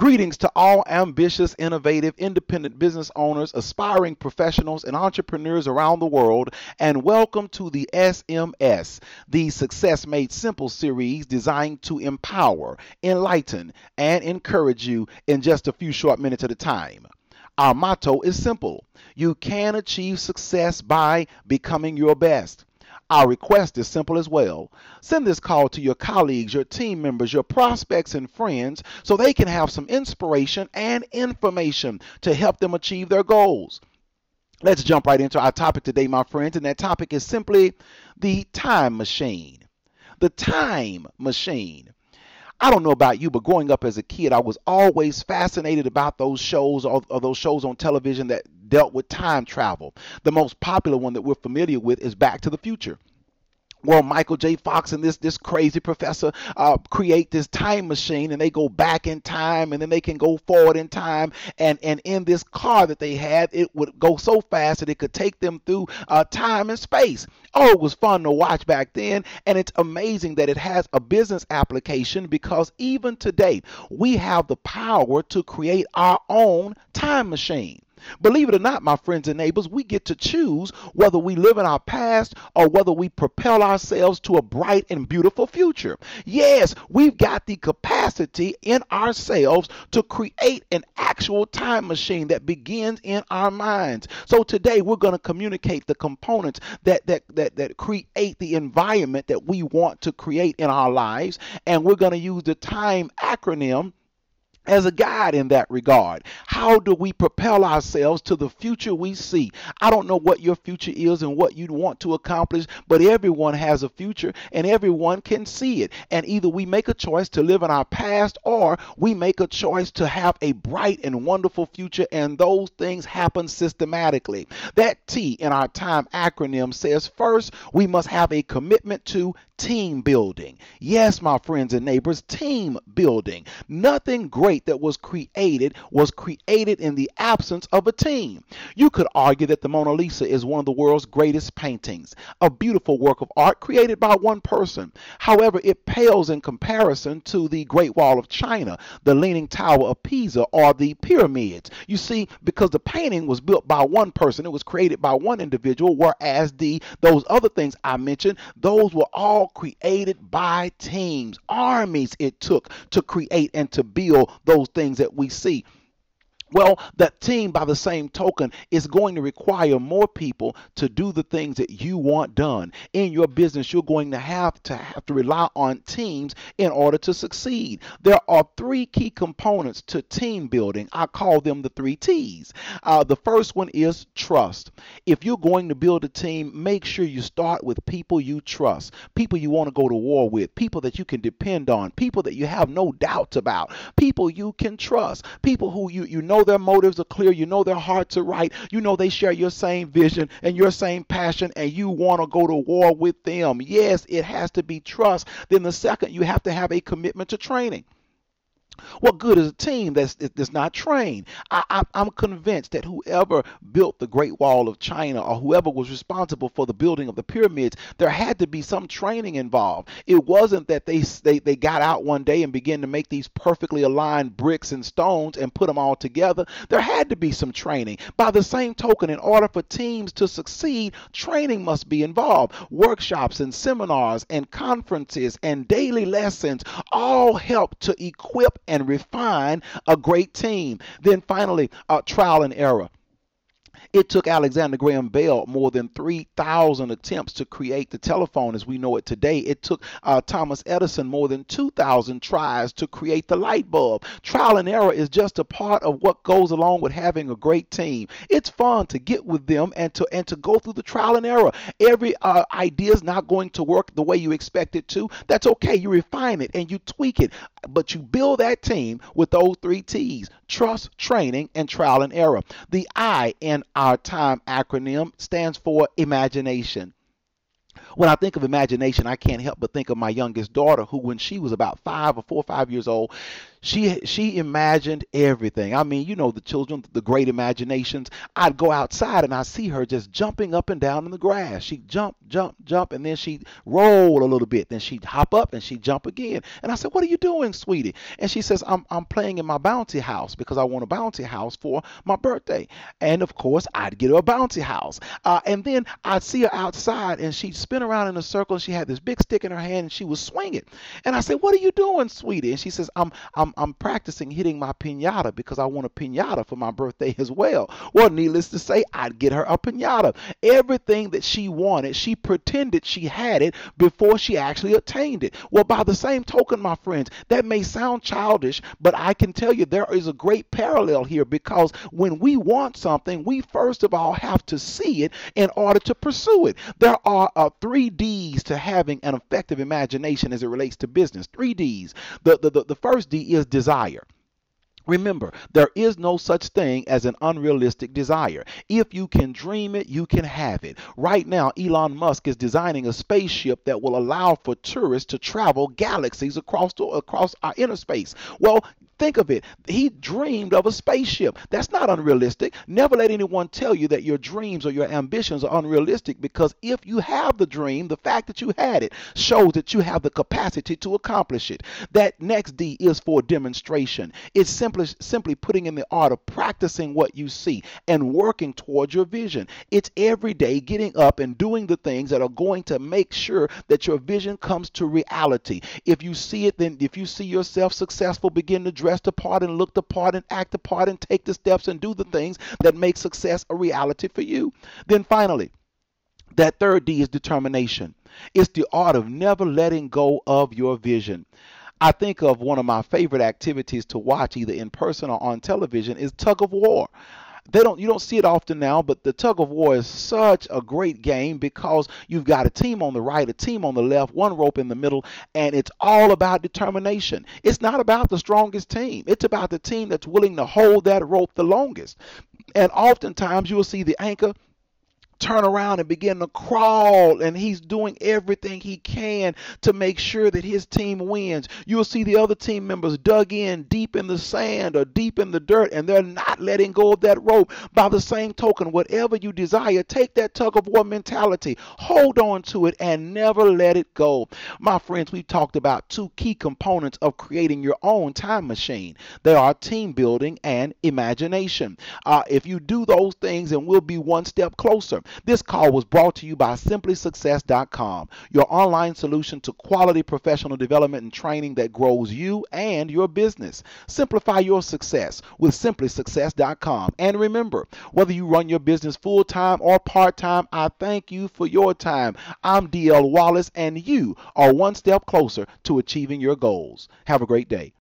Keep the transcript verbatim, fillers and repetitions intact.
Greetings to all ambitious, innovative, independent business owners, aspiring professionals, and entrepreneurs around the world, and welcome to the S M S, the Success Made Simple series designed to empower, enlighten, and encourage you in just a few short minutes at a time. Our motto is simple: you can achieve success by becoming your best. Our request is simple as well. Send this call to your colleagues, your team members, your prospects, and friends so they can have some inspiration and information to help them achieve their goals. Let's jump right into our topic today, my friends, and that topic is simply the time machine. The time machine. I don't know about you, but growing up as a kid, I was always fascinated about those shows or, or those shows on television that dealt with time travel. The most popular one that we're familiar with is Back to the Future. Well, Michael J. Fox and this this crazy professor uh, create this time machine, and they go back in time, and then they can go forward in time. And and in this car that they had, it would go so fast that it could take them through uh, time and space. Oh, it was fun to watch back then, and it's amazing that it has a business application, because even today we have the power to create our own time machine. Believe it or not, my friends and neighbors, we get to choose whether we live in our past or whether we propel ourselves to a bright and beautiful future. Yes, we've got the capacity in ourselves to create an actual time machine that begins in our minds. So today we're going to communicate the components that, that, that, that create the environment that we want to create in our lives, and we're going to use the time acronym as a guide in that regard. How do we propel ourselves to the future we see? I don't know what your future is and what you want to accomplish, but everyone has a future and everyone can see it. And either we make a choice to live in our past, or we make a choice to have a bright and wonderful future, and those things happen systematically. That T in our time acronym says, first, we must have a commitment to team building. Yes, my friends and neighbors, team building. Nothing great that was created was created in the absence of a team. You could argue that the Mona Lisa is one of the world's greatest paintings, a beautiful work of art created by one person. However, it pales in comparison to the Great Wall of China, the Leaning Tower of Pisa, or the pyramids. You see, because the painting was built by one person, it was created by one individual, whereas the those other things I mentioned, those were all created by teams, armies it took to create and to build those things that we see. Well, that team, by the same token, is going to require more people to do the things that you want done. In your business, you're going to have to have to rely on teams in order to succeed. There are three key components to team building. I call them the three T's. Uh, the first one is trust. If you're going to build a team, make sure you start with people you trust, people you want to go to war with, people that you can depend on, people that you have no doubts about, people you can trust, people who you, you know their motives are clear, you know their hearts are right, you know they share your same vision and your same passion, and you want to go to war with them. Yes, it has to be trust. Then the second, you have to have a commitment to training. What good is a team that's, that's not trained? I, I, I'm convinced that whoever built the Great Wall of China, or whoever was responsible for the building of the pyramids, there had to be some training involved. It wasn't that they, they, they got out one day and began to make these perfectly aligned bricks and stones and put them all together. There had to be some training. By the same token, in order for teams to succeed, training must be involved. Workshops and seminars and conferences and daily lessons all help to equip and refine a great team. Then finally, uh, trial and error. It took Alexander Graham Bell more than three thousand attempts to create the telephone as we know it today. It took uh, Thomas Edison more than two thousand tries to create the light bulb. Trial and error is just a part of what goes along with having a great team. It's fun to get with them and to and to go through the trial and error. Every uh, idea is not going to work the way you expect it to. That's okay. You refine it and you tweak it. But you build that team with those three T's: trust, training, and trial and error. The I in our time acronym stands for imagination. When I think of imagination, I can't help but think of my youngest daughter, who, when she was about five or four or five years old, She she imagined everything. I mean, you know, the children, the great imaginations. I'd go outside and I see her just jumping up and down in the grass. She'd jump, jump, jump, and then she'd roll a little bit. Then she'd hop up and she'd jump again. And I said, "What are you doing, sweetie?" And she says, "I'm I'm playing in my bouncy house because I want a bouncy house for my birthday." And of course, I'd get her a bouncy house. Uh, and then I'd see her outside and she'd spin around in a circle and she had this big stick in her hand and she was swinging. And I said, "What are you doing, sweetie?" And she says, "I'm I'm I'm practicing hitting my piñata because I want a piñata for my birthday as well." Well, needless to say, I'd get her a piñata. Everything that she wanted, she pretended she had it before she actually attained it. Well, by the same token, my friends, that may sound childish, but I can tell you there is a great parallel here, because when we want something, we first of all have to see it in order to pursue it. There are uh, three D's to having an effective imagination as it relates to business. Three D's. The, the, the, the first D is desire. Remember, there is no such thing as an unrealistic desire. If you can dream it, you can have it. Right now, Elon Musk is designing a spaceship that will allow for tourists to travel galaxies across the, across our inner space. Well, think of it. He dreamed of a spaceship. That's not unrealistic. Never let anyone tell you that your dreams or your ambitions are unrealistic, because if you have the dream, the fact that you had it shows that you have the capacity to accomplish it. That next D is for demonstration. It's simply simply putting in the art of practicing what you see and working towards your vision. It's every day getting up and doing the things that are going to make sure that your vision comes to reality. If you see it, then if you see yourself successful, begin to dress the part and look the part and act the part and take the steps and do the things that make success a reality for you. Then finally, that third D is determination. It's the art of never letting go of your vision. I think of one of my favorite activities to watch, either in person or on television, is tug of war. They don't you don't see it often now, but the tug of war is such a great game because you've got a team on the right, a team on the left, one rope in the middle, and it's all about determination. It's not about the strongest team. It's about the team that's willing to hold that rope the longest. And oftentimes you will see the anchor turn around and begin to crawl, and he's doing everything he can to make sure that his team wins. You'll see the other team members dug in deep in the sand or deep in the dirt, and they're not letting go of that rope. By the same token, whatever you desire, take that tug of war mentality, hold on to it, and never let it go. My friends, we've talked about two key components of creating your own time machine. They are team building and imagination. Uh, if you do those things, and we'll be one step closer. This call was brought to you by simply success dot com, your online solution to quality professional development and training that grows you and your business. Simplify your success with simply success dot com. And remember, whether you run your business full-time or part-time, I thank you for your time. I'm D L Wallace, and you are one step closer to achieving your goals. Have a great day.